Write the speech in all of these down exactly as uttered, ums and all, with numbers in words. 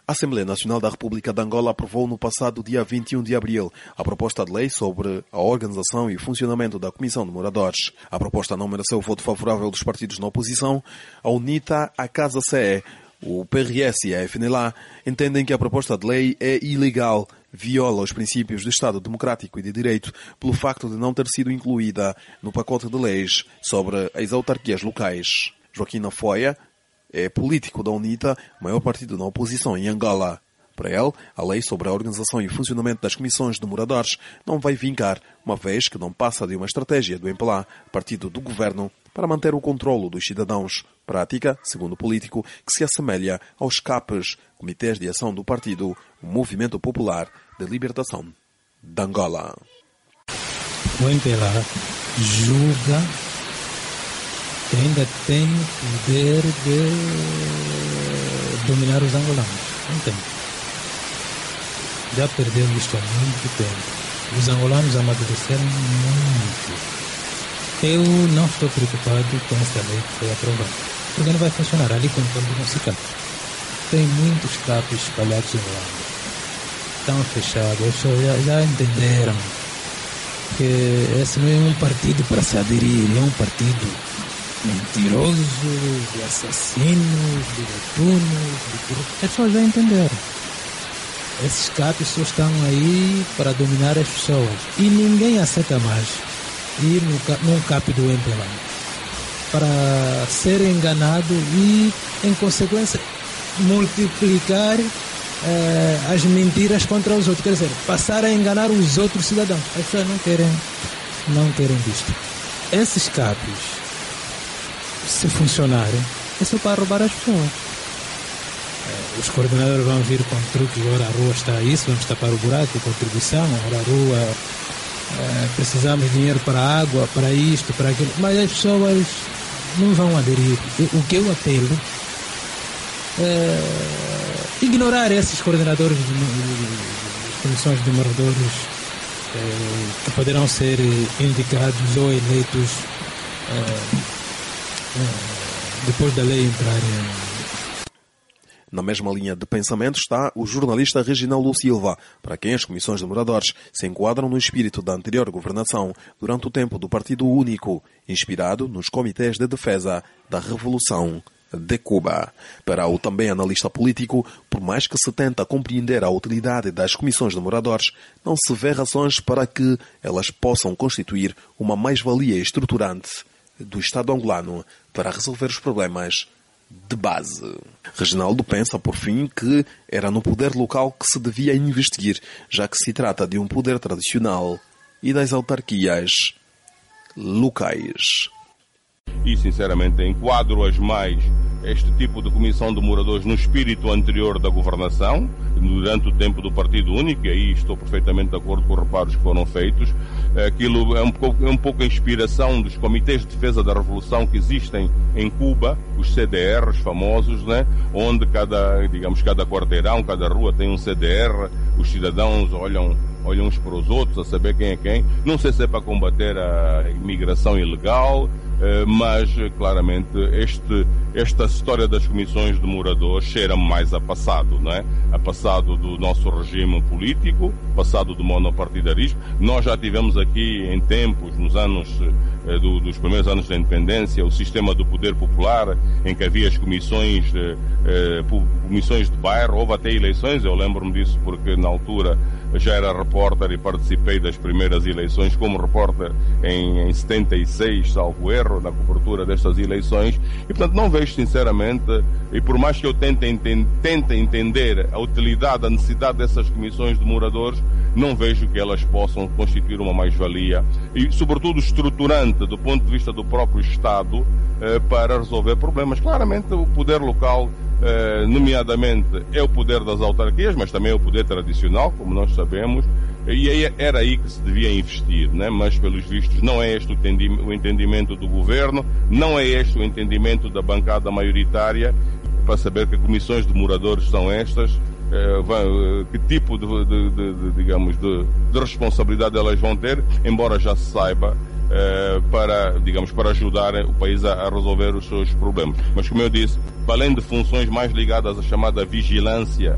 A Assembleia Nacional da República de Angola aprovou no passado dia vinte e um de abril a proposta de lei sobre a organização e funcionamento da Comissão de Moradores. A proposta não mereceu o voto favorável dos partidos na oposição. A UNITA, a Casa C E, o P R S e a F N L A entendem que a proposta de lei é ilegal, viola os princípios do Estado Democrático e de Direito pelo facto de não ter sido incluída no pacote de leis sobre as autarquias locais. Joaquim Nafoia é político da UNITA, maior partido na oposição em Angola. Para ele, a lei sobre a organização e funcionamento das comissões de moradores não vai vingar, uma vez que não passa de uma estratégia do M P L A, partido do governo, para manter o controlo dos cidadãos. Prática, segundo o político, que se assemelha aos C A Ps, Comitês de Ação do Partido, o Movimento Popular de Libertação de Angola. O M P L A julga que ainda tem poder de dominar os angolanos. Não tem. Já perdeu isto há muito tempo. Os angolanos amadureceram muito. Eu não estou preocupado com essa lei que foi aprovada, porque não vai funcionar. Ali concordo com o Cicato. Tem muitos C A Ps espalhados em Luanda. Estão fechados. Eles já, já entenderam que esse não é um partido para se aderir, é um partido mentiroso, de assassinos, de gatunos, de... As pessoas já entenderam. Esses C A Ps só estão aí para dominar as pessoas. E ninguém aceita mais ir no, num C A P do M P L A para ser enganado e, em consequência, multiplicar eh, as mentiras contra os outros. Quer dizer, passar a enganar os outros cidadãos. As pessoas não querem, não querem isto. Esses C A Ps, se funcionarem, é só para roubar as pessoas. Os coordenadores vão vir com truques, agora a rua está isso, vamos tapar o buraco, contribuição, agora a rua, é, precisamos de dinheiro para a água, para isto, para aquilo, mas as pessoas não vão aderir. O que eu apelo é ignorar esses coordenadores de, de, de comissões de moradores é, que poderão ser indicados ou eleitos é, depois da lei entrar em... Na mesma linha de pensamento está o jornalista Reginaldo Silva, para quem as comissões de moradores se enquadram no espírito da anterior governação durante o tempo do Partido Único, inspirado nos comitês de defesa da Revolução de Cuba. Para o também analista político, por mais que se tenta compreender a utilidade das comissões de moradores, não se vê razões para que elas possam constituir uma mais-valia estruturante do Estado angolano para resolver os problemas de base. Reginaldo pensa, por fim, que era no poder local que se devia investir, já que se trata de um poder tradicional e das autarquias locais. E, sinceramente, enquadro-as mais este tipo de comissão de moradores no espírito anterior da governação, durante o tempo do Partido Único, e aí estou perfeitamente de acordo com os reparos que foram feitos. Aquilo é um pouco, é um pouco a inspiração dos comitês de defesa da Revolução que existem em Cuba, os C D Rs famosos, né? Onde cada, digamos, cada quarteirão, cada rua tem um C D R, os cidadãos olham, olham uns para os outros a saber quem é quem. Não sei se é para combater a imigração ilegal, mas claramente este, esta história das comissões de moradores cheira mais a passado, não é? A passado do nosso regime político, passado do monopartidarismo. Nós já tivemos aqui em tempos, nos anos eh, do, dos primeiros anos da independência, o sistema do poder popular, em que havia as comissões, eh, eh, comissões de bairro, houve até eleições, eu lembro-me disso porque na altura já era repórter e participei das primeiras eleições como repórter em, em setenta e seis, salvo erro, na cobertura destas eleições, e portanto não vejo sinceramente, e por mais que eu tente, enten, tente entender a utilidade, a necessidade dessas comissões de moradores, não vejo que elas possam constituir uma mais-valia, e sobretudo estruturante do ponto de vista do próprio Estado, eh, para resolver problemas. Claramente o poder local, eh, nomeadamente, é o poder das autarquias, mas também é o poder tradicional, como nós sabemos, e era aí que se devia investir, né? Mas pelos vistos não é este o entendimento do governo, não é este o entendimento da bancada maioritária, para saber que comissões de moradores são estas, eh, que tipo de, de, de, de digamos, de, de responsabilidade elas vão ter, embora já se saiba, eh, para, digamos, para ajudar o país a, a resolver os seus problemas. Mas como eu disse, além de funções mais ligadas à chamada vigilância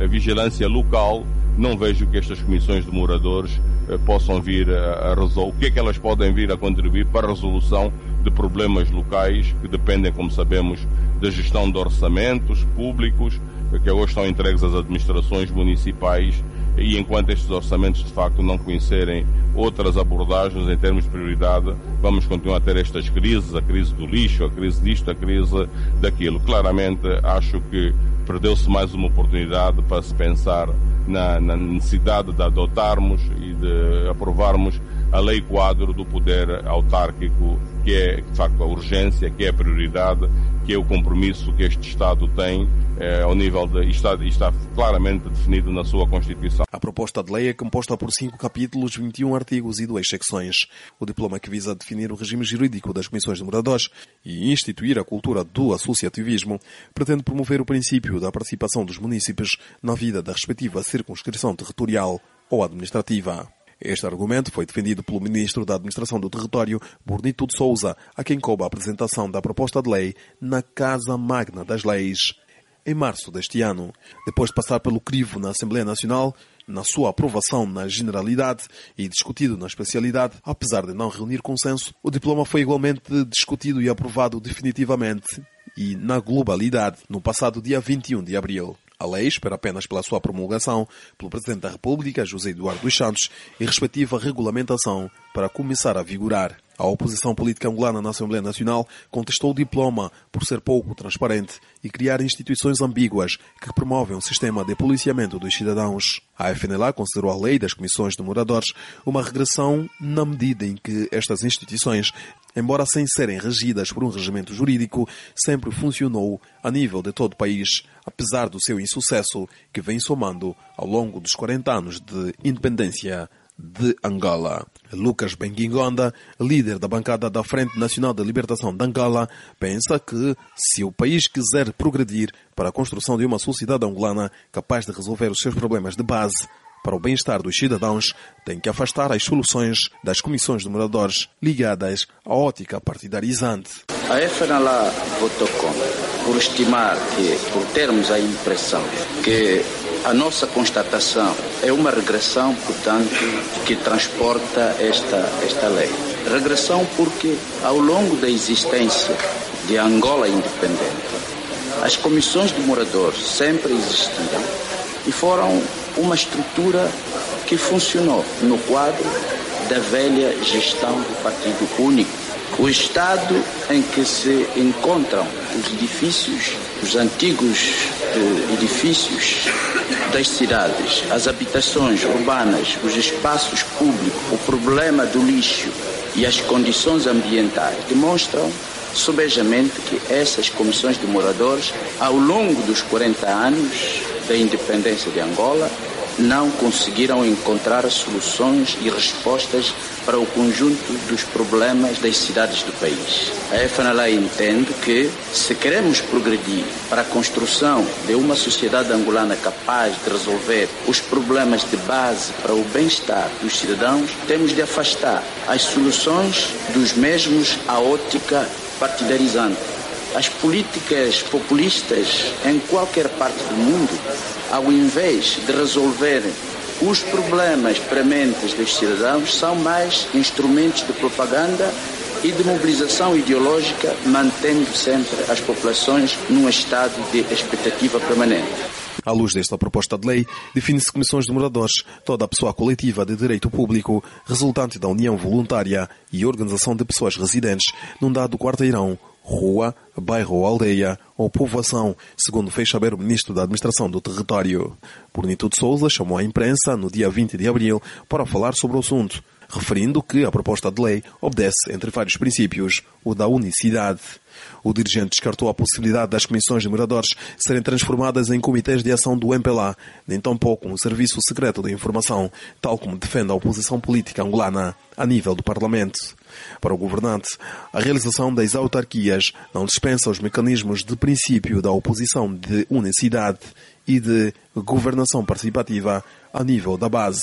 vigilância local, não vejo que estas comissões de moradores eh, possam vir a, a resolver. O que é que elas podem vir a contribuir para a resolução de problemas locais que dependem, como sabemos, da gestão de orçamentos públicos, que hoje estão entregues às administrações municipais, e enquanto estes orçamentos de facto não conhecerem outras abordagens em termos de prioridade, vamos continuar a ter estas crises, a crise do lixo, a crise disto, a crise daquilo. Claramente acho que perdeu-se mais uma oportunidade para se pensar na, na necessidade de adotarmos e de aprovarmos a lei quadro do poder autárquico, que é de facto a urgência, que é a prioridade, que é o compromisso que este Estado tem eh, ao nível de... Está, está claramente definido na sua Constituição. A proposta de lei é composta por cinco capítulos, vinte e um artigos e duas secções. O diploma, que visa definir o regime jurídico das comissões de moradores e instituir a cultura do associativismo, pretende promover o princípio da participação dos munícipes na vida da respectiva circunscrição territorial ou administrativa. Este argumento foi defendido pelo Ministro da Administração do Território, Burnito de Sousa, a quem coube a apresentação da proposta de lei na Casa Magna das Leis, em março deste ano. Depois de passar pelo crivo na Assembleia Nacional, na sua aprovação na generalidade e discutido na especialidade, apesar de não reunir consenso, o diploma foi igualmente discutido e aprovado definitivamente e na globalidade no passado dia vinte e um de abril. A lei espera apenas pela sua promulgação pelo Presidente da República, José Eduardo dos Santos, e respectiva regulamentação para começar a vigorar. A oposição política angolana na Assembleia Nacional contestou o diploma por ser pouco transparente e criar instituições ambíguas que promovem um sistema de policiamento dos cidadãos. A F N L A considerou a lei das comissões de moradores uma regressão na medida em que estas instituições, embora sem serem regidas por um regimento jurídico, sempre funcionou a nível de todo o país, apesar do seu insucesso que vem somando ao longo dos quarenta anos de independência de Angola. Lucas Benguingonda, líder da bancada da Frente Nacional de Libertação de Angola, pensa que, se o país quiser progredir para a construção de uma sociedade angolana capaz de resolver os seus problemas de base para o bem-estar dos cidadãos, tem que afastar as soluções das comissões de moradores ligadas à ótica partidarizante. A F N L A votou contra, por estimar que, por termos a impressão que a nossa constatação é uma regressão, portanto, que transporta esta, esta lei. Regressão porque, ao longo da existência de Angola independente, as comissões de moradores sempre existiram e foram uma estrutura que funcionou no quadro da velha gestão do Partido Único. O estado em que se encontram os edifícios, os antigos eh, edifícios das cidades, as habitações urbanas, os espaços públicos, o problema do lixo e as condições ambientais demonstram sobejamente que essas comissões de moradores, ao longo dos quarenta anos da independência de Angola, não conseguiram encontrar soluções e respostas para o conjunto dos problemas das cidades do país. A F N L A entende que, se queremos progredir para a construção de uma sociedade angolana capaz de resolver os problemas de base para o bem-estar dos cidadãos, temos de afastar as soluções dos mesmos à ótica partidarizante. As políticas populistas em qualquer parte do mundo, ao invés de resolverem os problemas prementes dos cidadãos, são mais instrumentos de propaganda e de mobilização ideológica, mantendo sempre as populações num estado de expectativa permanente. À luz desta proposta de lei, define-se comissões de moradores, toda a pessoa coletiva de direito público, resultante da união voluntária e organização de pessoas residentes num dado quarteirão, rua, bairro ou aldeia ou povoação, segundo fez saber o Ministro da Administração do Território. Burnito de Sousa chamou a imprensa no dia vinte de abril para falar sobre o assunto, referindo que a proposta de lei obedece, entre vários princípios, o da unicidade. O dirigente descartou a possibilidade das comissões de moradores serem transformadas em comitês de ação do M P L A, nem tampouco um serviço secreto de informação, tal como defende a oposição política angolana a nível do Parlamento. Para o governante, a realização das autarquias não dispensa os mecanismos de princípio da oposição de unicidade e de governação participativa a nível da base.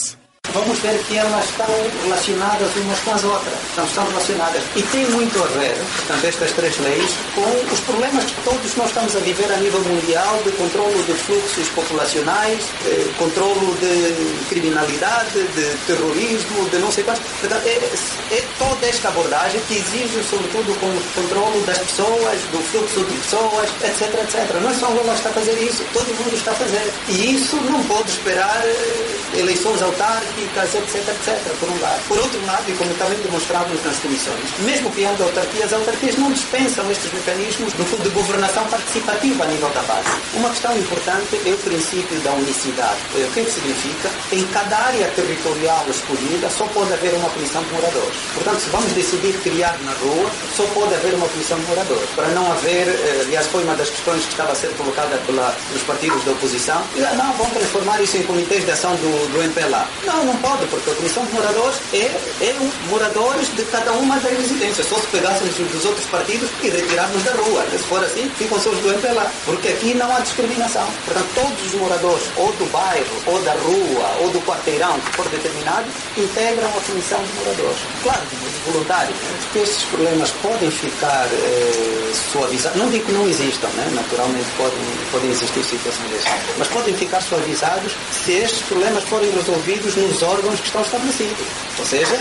vamos ver que elas estão relacionadas umas com as outras. Então, estão relacionadas. E tem muito a ver, portanto, estas três leis, com os problemas que todos nós estamos a viver a nível mundial de controlo de fluxos populacionais, de controlo de criminalidade, de terrorismo, de não sei quantos. Portanto, é, é toda esta abordagem que exige, sobretudo, o controlo das pessoas, do fluxo de pessoas, etc, etcétera. Não é só Angola que está a fazer isso, todo mundo está a fazer. E isso não pode esperar eleições autárquicas, etc, etcétera, por um lado. Por outro lado, e como também demonstrado nas comissões, mesmo criando autarquias, as autarquias não dispensam estes mecanismos do fundo de governação participativa a nível da base. Uma questão importante é o princípio da unicidade. O que é que significa? Em cada área territorial escolhida só pode haver uma comissão de moradores. Portanto, se vamos decidir criar na rua, só pode haver uma comissão de moradores. Para não haver, aliás, foi uma das questões que estava a ser colocada pela, pelos partidos da oposição, e, não, vão transformar isso em comitês de ação do, do M P L A. Não, não pode, porque a comissão de moradores é, é um, moradores de cada uma das residências. Só se pegássemos dos outros partidos e retirarmos da rua. Se for assim, ficam só os do M P L A. Porque aqui não há discriminação. Portanto, todos os moradores, ou do bairro, ou da rua, ou do quarteirão, que for determinado, integram a comissão de moradores. Claro, voluntários. Porque estes problemas podem ficar eh, suavizados. Não digo que não existam, né? Naturalmente podem, podem existir situações dessas. Mas podem ficar suavizados se estes problemas forem resolvidos nos órgãos que estão estabelecidos. Ou seja,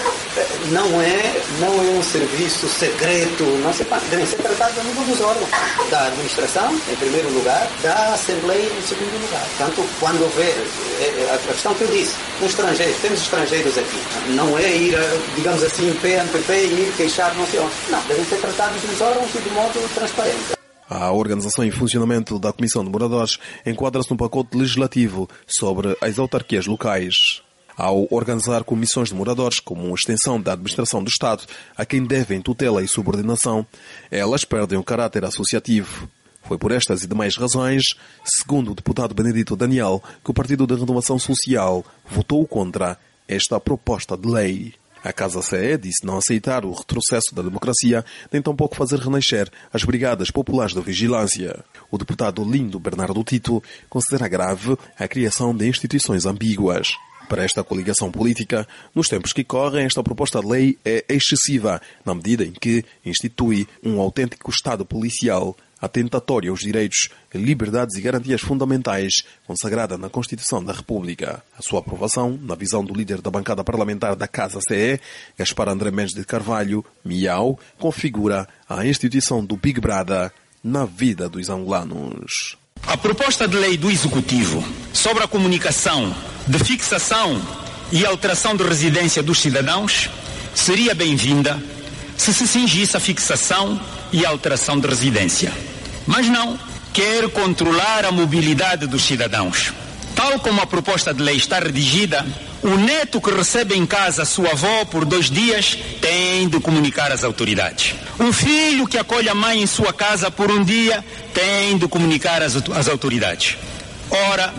não é, não é um serviço secreto, não sei, devem ser tratados a nível dos órgãos. Da administração, em primeiro lugar, da Assembleia, em segundo lugar. Portanto, quando houver, a questão que eu disse, no estrangeiro, temos estrangeiros aqui, não é ir, digamos assim, pé ante pé e ir queixar, não sei onde. Não, devem ser tratados nos órgãos e de modo transparente. A organização e funcionamento da Comissão de Moradores enquadra-se no pacote legislativo sobre as autarquias locais. Ao organizar comissões de moradores como uma extensão da administração do Estado a quem devem tutela e subordinação, elas perdem o caráter associativo. Foi por estas e demais razões, segundo o deputado Benedito Daniel, que o Partido da Renovação Social votou contra esta proposta de lei. A Casa C E disse não aceitar o retrocesso da democracia, nem tampouco fazer renascer as Brigadas Populares da Vigilância. O deputado Lindo Bernardo Tito considera grave a criação de instituições ambíguas. Para esta coligação política, nos tempos que correm, esta proposta de lei é excessiva, na medida em que institui um autêntico Estado policial atentatório aos direitos, liberdades e garantias fundamentais consagrada na Constituição da República. A sua aprovação, na visão do líder da bancada parlamentar da Casa C E, Gaspar André Mendes de Carvalho, Miau, configura a instituição do Big Brother na vida dos angolanos. A proposta de lei do Executivo sobre a comunicação de fixação e alteração de residência dos cidadãos seria bem-vinda se se cingisse a fixação e alteração de residência. Mas não, quer controlar a mobilidade dos cidadãos. Tal como a proposta de lei está redigida, o neto que recebe em casa a sua avó por dois dias tem de comunicar às autoridades. Um filho que acolhe a mãe em sua casa por um dia tem de comunicar às, às autoridades. Ora,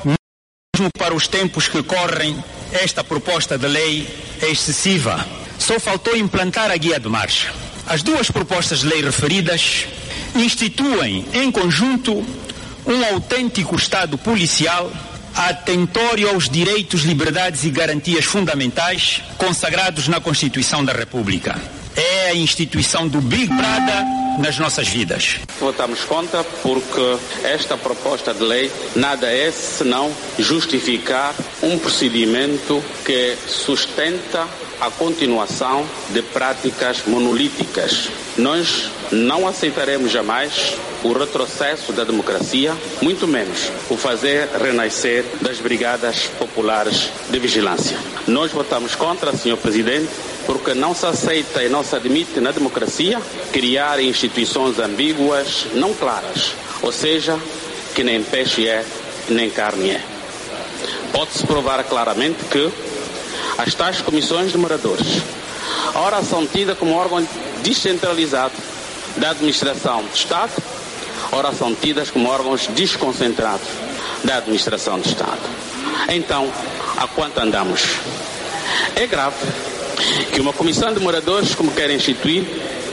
mesmo para os tempos que correm, esta proposta de lei é excessiva. Só faltou implantar a guia de marcha. As duas propostas de lei referidas instituem, em conjunto, um autêntico Estado policial atentório aos direitos, liberdades e garantias fundamentais consagrados na Constituição da República. É a instituição do Big Brother nas nossas vidas. Votamos contra porque esta proposta de lei nada é senão justificar um procedimento que sustenta a continuação de práticas monolíticas. Nós não aceitaremos jamais o retrocesso da democracia, muito menos o fazer renascer das Brigadas Populares de Vigilância. Nós votamos contra, senhor Presidente, porque não se aceita e não se admite na democracia criar instituições ambíguas, não claras, ou seja, que nem peixe é, nem carne é. Pode-se provar claramente que as tais comissões de moradores, ora são tidas como órgão descentralizado da administração do Estado, ora são tidas como órgãos desconcentrados da administração do Estado. Então, a quanto andamos? É grave que uma comissão de moradores, como querem instituir,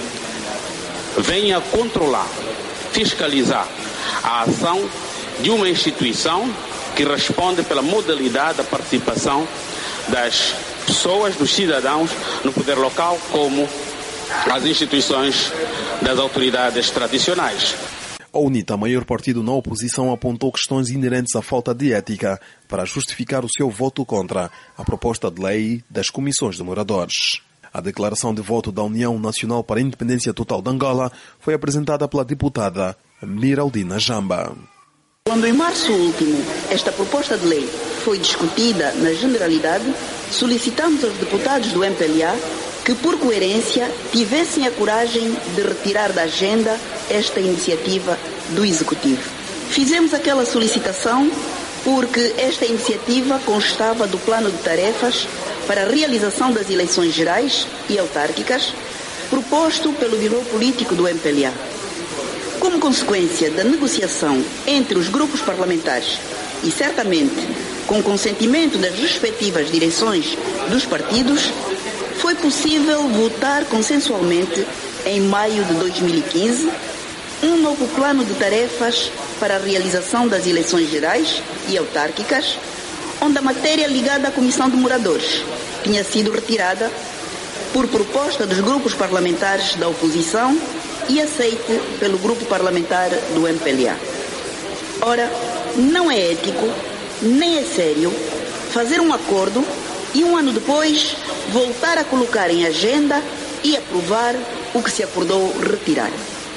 venha controlar, fiscalizar a ação de uma instituição que responde pela modalidade da participação das pessoas, dos cidadãos no poder local, como as instituições das autoridades tradicionais. A UNITA, maior partido na oposição, apontou questões inerentes à falta de ética para justificar o seu voto contra a proposta de lei das comissões de moradores. A declaração de voto da União Nacional para a Independência Total de Angola foi apresentada pela deputada Miraldina Jamba. Quando em março último esta proposta de lei foi discutida na generalidade, solicitamos aos deputados do M P L A que, por coerência, tivessem a coragem de retirar da agenda esta iniciativa do Executivo. Fizemos aquela solicitação porque esta iniciativa constava do plano de tarefas para a realização das eleições gerais e autárquicas proposto pelo Biro Político do M P L A. Como consequência da negociação entre os grupos parlamentares e, certamente, com consentimento das respectivas direções dos partidos, foi possível votar consensualmente, em maio de dois mil e quinze, um novo plano de tarefas para a realização das eleições gerais e autárquicas, onde a matéria ligada à Comissão de Moradores tinha sido retirada por proposta dos grupos parlamentares da oposição e aceite pelo grupo parlamentar do M P L A. Ora, não é ético, nem é sério, fazer um acordo e um ano depois voltar a colocar em agenda e aprovar o que se acordou retirar.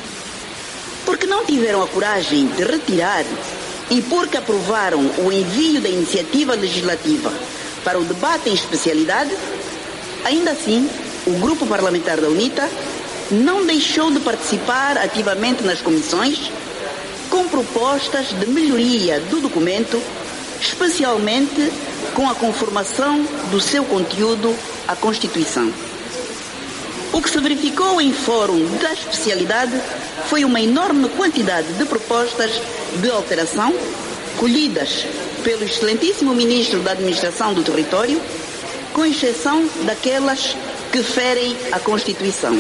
Porque não tiveram a coragem de retirar e porque aprovaram o envio da iniciativa legislativa para o debate em especialidade, ainda assim, o grupo parlamentar da UNITA não deixou de participar ativamente nas comissões com propostas de melhoria do documento, especialmente com a conformação do seu conteúdo à Constituição. O que se verificou em fórum da especialidade foi uma enorme quantidade de propostas de alteração colhidas pelo excelentíssimo Ministro da Administração do Território, com exceção daquelas que ferem a Constituição.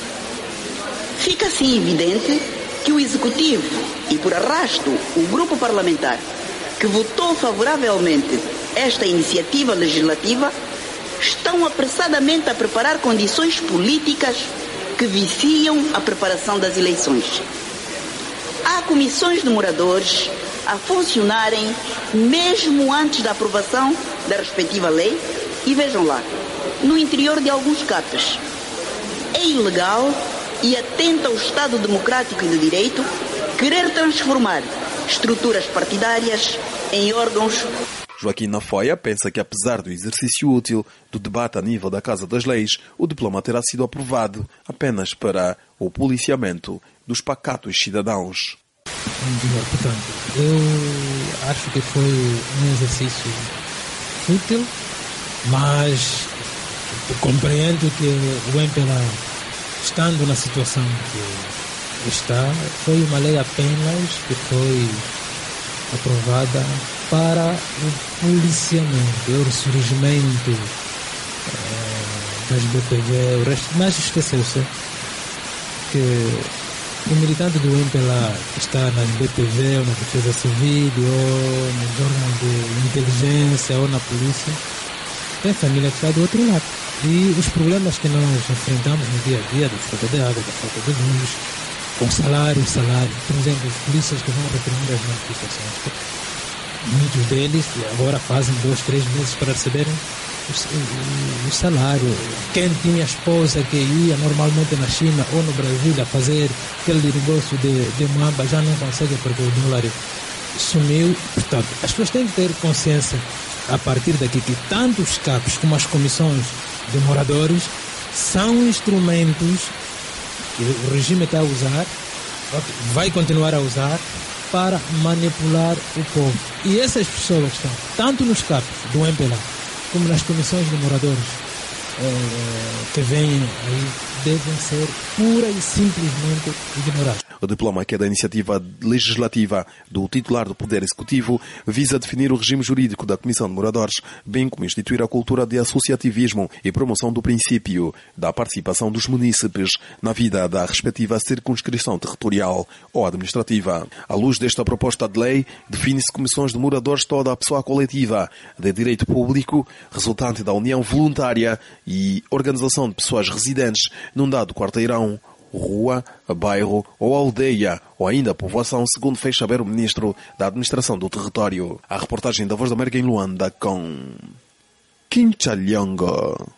Fica assim evidente que o Executivo e, por arrasto, o grupo parlamentar que votou favoravelmente esta iniciativa legislativa estão apressadamente a preparar condições políticas que viciam a preparação das eleições. Há comissões de moradores a funcionarem mesmo antes da aprovação da respectiva lei e, vejam lá, no interior de alguns C A Ps. É ilegal e atenta ao Estado democrático e de direito querer transformar estruturas partidárias em órgãos. Joaquim Nafoia pensa que, apesar do exercício útil do debate a nível da Casa das Leis, o diploma terá sido aprovado apenas para o policiamento dos pacatos cidadãos. Portanto, eu acho que foi um exercício útil, mas compreendo que o M P L A, estando na situação que está, foi uma lei apenas que foi aprovada para o policiamento, o ressurgimento eh, das B P V, o resto, mas esqueceu-se que o militante do M P L A que está nas B P V ou na Defesa Civil ou nos órgãos de inteligência ou na polícia tem família que está do outro lado. E os problemas que nós enfrentamos no dia a dia, da falta de água, da falta de luz, com salário, salário, por exemplo, os polícias que vão reprimir as manifestações, muitos deles agora fazem dois, três meses para receberem o, o, o salário. Quem tinha esposa que ia normalmente na China ou no Brasil a fazer aquele negócio de, de mamba já não consegue porque o dólar sumiu. Portanto, as pessoas têm que ter consciência a partir daqui que tanto os C A Ps como as comissões de moradores são instrumentos que o regime está a usar, vai continuar a usar para manipular o povo. E essas pessoas que estão tanto nos C A Ps do M P L A como nas comissões de moradores eh, que vêm aí devem ser pura e simplesmente ignorados. O diploma, que é da iniciativa legislativa do titular do Poder Executivo, visa definir o regime jurídico da Comissão de Moradores, bem como instituir a cultura de associativismo e promoção do princípio da participação dos munícipes na vida da respectiva circunscrição territorial ou administrativa. À luz desta proposta de lei, define-se comissões de moradores toda a pessoa coletiva de direito público, resultante da união voluntária e organização de pessoas residentes num dado quarteirão, rua, bairro ou aldeia, ou ainda povoação, segundo fez saber o Ministro da Administração do Território. A reportagem da Voz da América em Luanda com Quincha Lhongo.